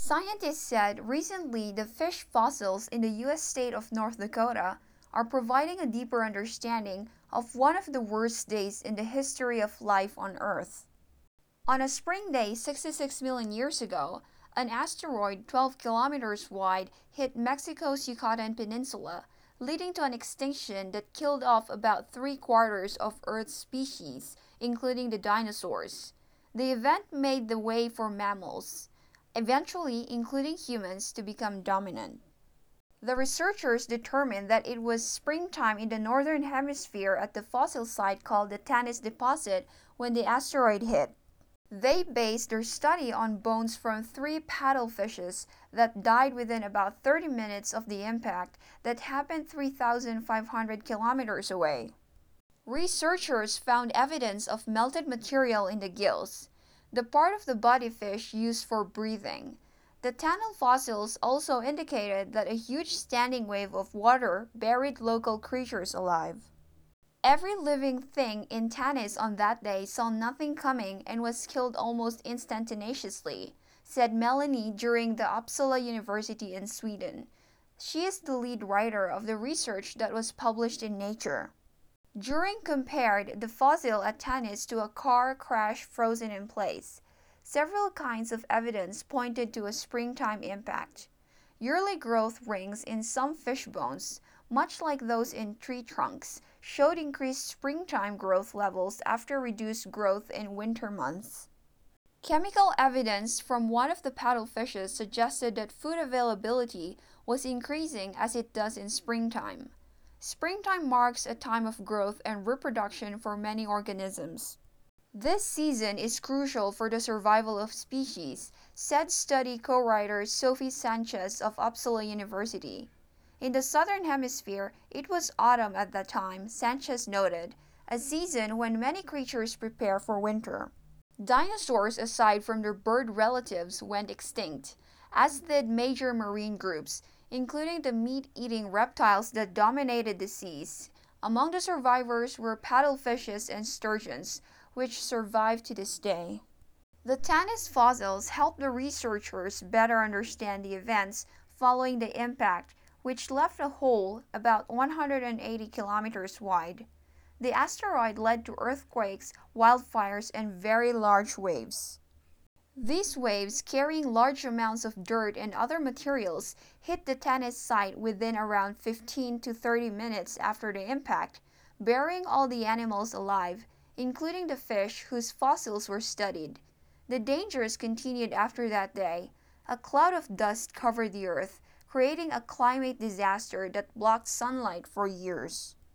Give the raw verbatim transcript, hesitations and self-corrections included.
Scientists said recently the fish fossils in the U S state of North Dakota are providing a deeper understanding of one of the worst days in the history of life on Earth. On a spring day sixty-six million years ago, an asteroid twelve kilometers wide hit Mexico's Yucatan Peninsula, leading to an extinction that killed off about three quarters of Earth's species, including the dinosaurs. The event made the way for mammals, eventually including humans, to become dominant. The researchers determined that it was springtime in the northern hemisphere at the fossil site called the Tanis deposit when the asteroid hit. They based their study on bones from three paddlefishes that died within about thirty minutes of the impact that happened three thousand five hundred kilometers away. Researchers found evidence of melted material in the gills, the part of the body fish used for breathing. The Tanal fossils also indicated that a huge standing wave of water buried local creatures alive. Every living thing in Tanis on that day saw nothing coming and was killed almost instantaneously, said Melanie during the Uppsala University in Sweden. She is the lead writer of the research that was published in Nature. During compared the fossil at Tanis to a car crash frozen in place, several kinds of evidence pointed to a springtime impact. Yearly growth rings in some fish bones, much like those in tree trunks, showed increased springtime growth levels after reduced growth in winter months. Chemical evidence from one of the paddlefishes suggested that food availability was increasing as it does in springtime. Springtime marks a time of growth and reproduction for many organisms. This season is crucial for the survival of species, said study co-writer Sophie Sanchez of Uppsala University. In the southern hemisphere, it was autumn at that time, Sanchez noted, a season when many creatures prepare for winter. Dinosaurs, aside from their bird relatives, went extinct, as did major marine groups, including the meat-eating reptiles that dominated the seas. Among the survivors were paddlefishes and sturgeons, which survive to this day. The Tanis fossils helped the researchers better understand the events following the impact, which left a hole about one hundred eighty kilometers wide. The asteroid led to earthquakes, wildfires, and very large waves. These waves, carrying large amounts of dirt and other materials, hit the Tanis site within around fifteen to thirty minutes after the impact, burying all the animals alive, including the fish whose fossils were studied. The dangers continued after that day. A cloud of dust covered the earth, creating a climate disaster that blocked sunlight for years.